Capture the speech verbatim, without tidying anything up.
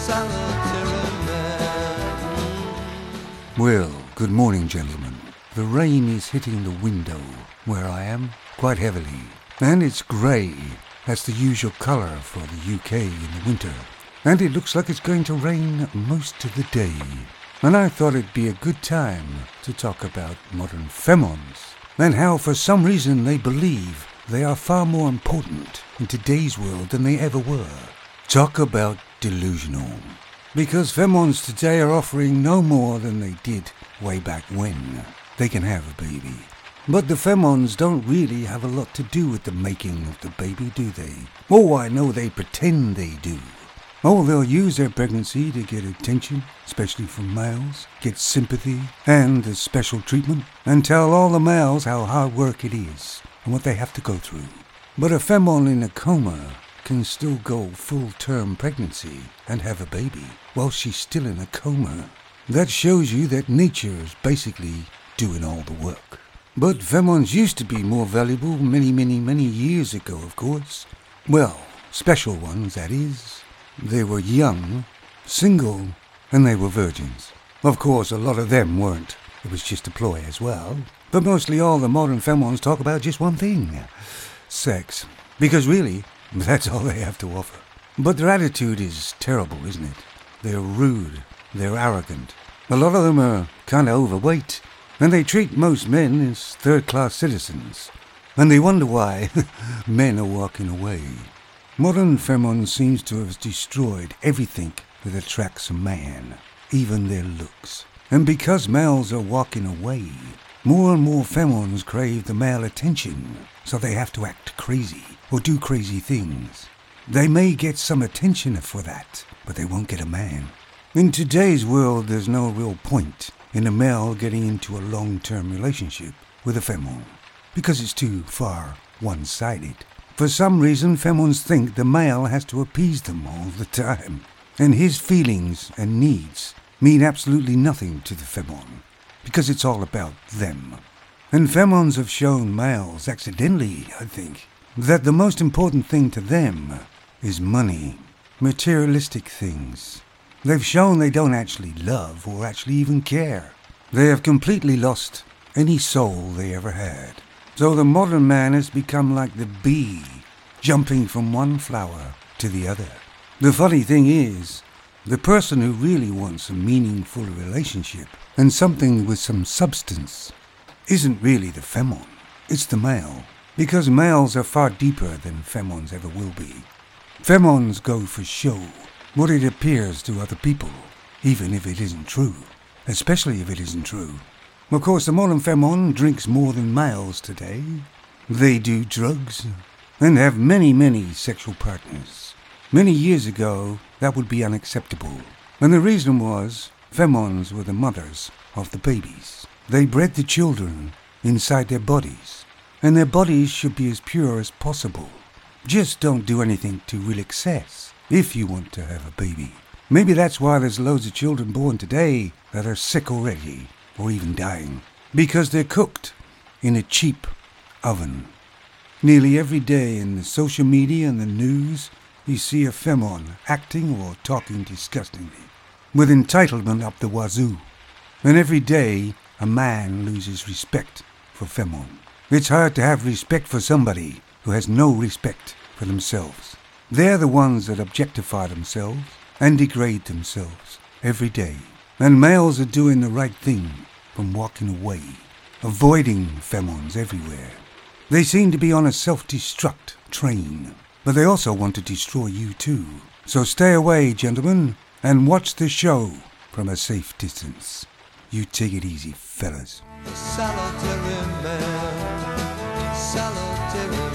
solitary man. Well, good morning, gentlemen. The rain is hitting the window where I am quite heavily, and it's grey. That's the usual colour for the U K in the winter, and it looks like it's going to rain most of the day. And I thought it'd be a good time to talk about modern femons, and how for some reason they believe they are far more important in today's world than they ever were. Talk about delusional. Because femons today are offering no more than they did way back when. They can have a baby. But the femons don't really have a lot to do with the making of the baby, do they? Oh, I know they pretend they do. Oh, they'll use their pregnancy to get attention, especially from males, get sympathy and a special treatment, and tell all the males how hard work it is and what they have to go through. But a femon in a coma can still go full-term pregnancy and have a baby while she's still in a coma. That shows you that nature is basically doing all the work. But femons used to be more valuable many, many, many years ago, of course. Well, special ones, that is. They were young, single, and they were virgins. Of course, a lot of them weren't. It was just a ploy as well. But mostly all the modern femons talk about just one thing. Sex. Because really, that's all they have to offer. But their attitude is terrible, isn't it? They're rude. They're arrogant. A lot of them are kind of overweight. And they treat most men as third-class citizens. And they wonder why men are walking away. Modern femon seems to have destroyed everything that attracts a man, even their looks. And because males are walking away, more and more femons crave the male attention, so they have to act crazy or do crazy things. They may get some attention for that, but they won't get a man. In today's world, there's no real point in a male getting into a long-term relationship with a femon, because it's too far one-sided. For some reason, femons think the male has to appease them all the time, and his feelings and needs mean absolutely nothing to the femon, because it's all about them. And femons have shown males, accidentally, I think, that the most important thing to them is money, materialistic things. They've shown they don't actually love or actually even care. They have completely lost any soul they ever had. So the modern man has become like the bee, jumping from one flower to the other. The funny thing is, the person who really wants a meaningful relationship and something with some substance isn't really the femon, it's the male. Because males are far deeper than femons ever will be. Femons go for show, what it appears to other people, even if it isn't true, especially if it isn't true. Of course, the modern femon drinks more than males today. They do drugs and have many, many sexual partners. Many years ago, that would be unacceptable. And the reason was, femons were the mothers of the babies. They bred the children inside their bodies, and their bodies should be as pure as possible. Just don't do anything to real excess if you want to have a baby. Maybe that's why there's loads of children born today that are sick already, or even dying, because they're cooked in a cheap oven. Nearly every day in the social media and the news, you see a femon acting or talking disgustingly, with entitlement up the wazoo. And every day, a man loses respect for femon. It's hard to have respect for somebody who has no respect for themselves. They're the ones that objectify themselves and degrade themselves every day. And males are doing the right thing from walking away, avoiding femons everywhere. They seem to be on a self-destruct train, but they also want to destroy you too. So stay away, gentlemen, and watch the show from a safe distance. You take it easy, fellas. The solitary man, solitary